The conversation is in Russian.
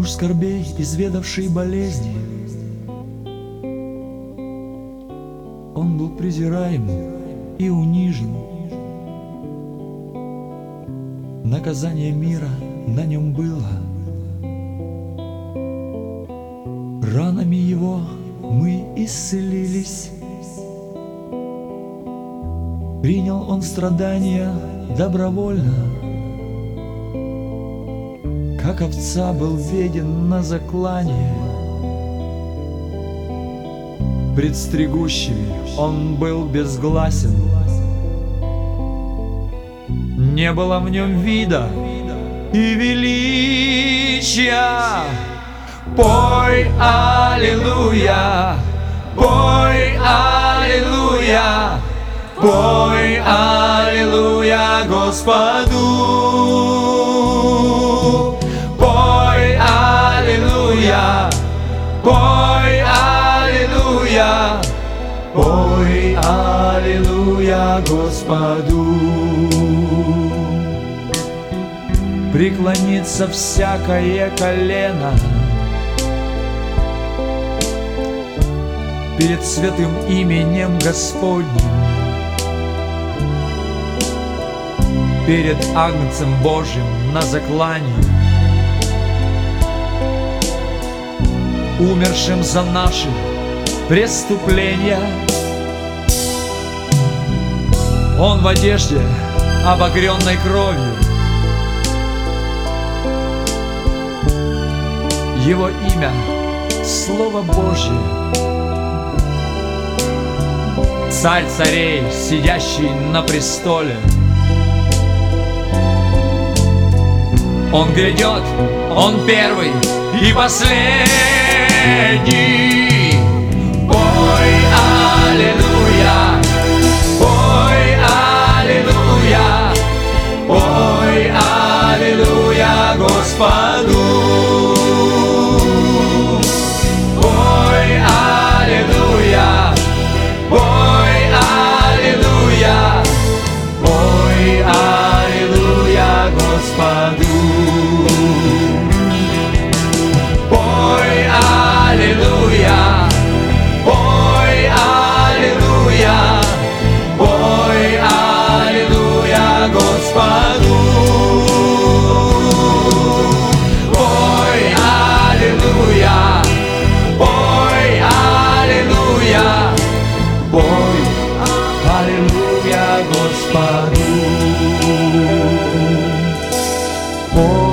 Муж скорбей, изведавший болезни, он был презираем и унижен. Наказание мира на нем было. Ранами его мы исцелились. Принял он страдания добровольно. Как овца был веден на заклание. Пред стригущими он был безгласен. Не было в нем вида и величия. Пой аллилуйя, пой аллилуйя, пой аллилуйя Господу. Пой аллилуйя, пой аллилуйя, пой аллилуйя Господу. Преклонится всякое колено перед святым именем Господним, перед Агнцем Божьим на заклании, умершим за наши преступления. Он в одежде, обогренной кровью. Его имя — Слово Божье. Царь царей, сидящий на престоле. Он грядет, Он первый и последний. Пой аллилуйя, пой аллилуйя, пой аллилуйя Господу. Пой аллилуйя, пой аллилуйя, пой аллилуйя Господу. Пой аллилуйя, пой аллилуйя, пой аллилуйя Господу. Пой аллилуйя, пой аллилуйя, пой аллилуйя Господу.